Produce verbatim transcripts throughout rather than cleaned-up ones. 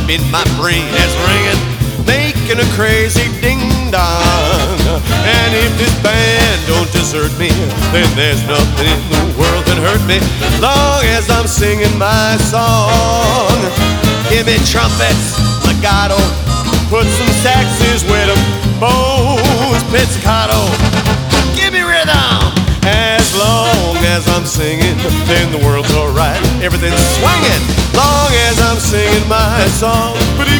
in my brain is ringing, making a crazy ding-dong. And if this band don't desert me, then there's nothing in the world can hurt me, long as I'm singing my song. Give me trumpets, legato, put some saxes with them, bows, pizzicato. Give me rhythm. As long as I'm singing, then the world's alright, everything's swinging, long as I'm singing my song.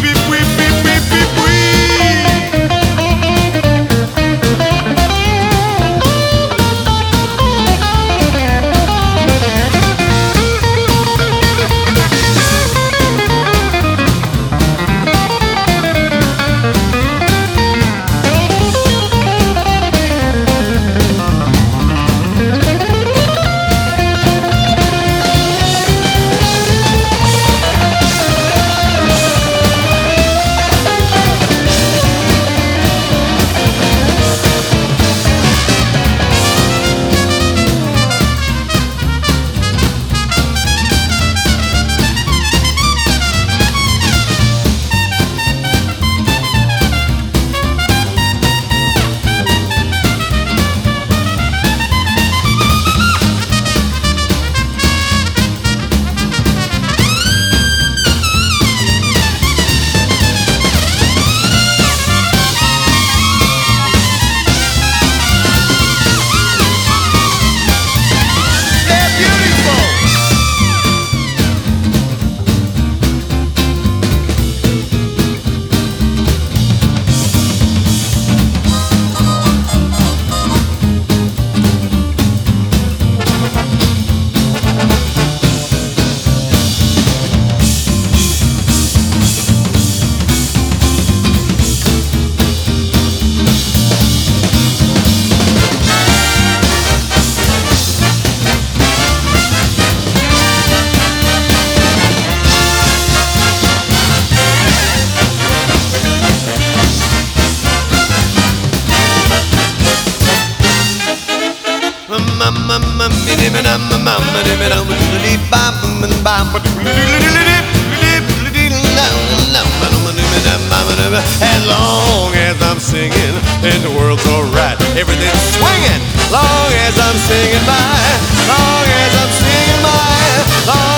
As long as I'm singing, then the world's alright, everything's swinging, long as I'm singing my, long as I'm singing my, long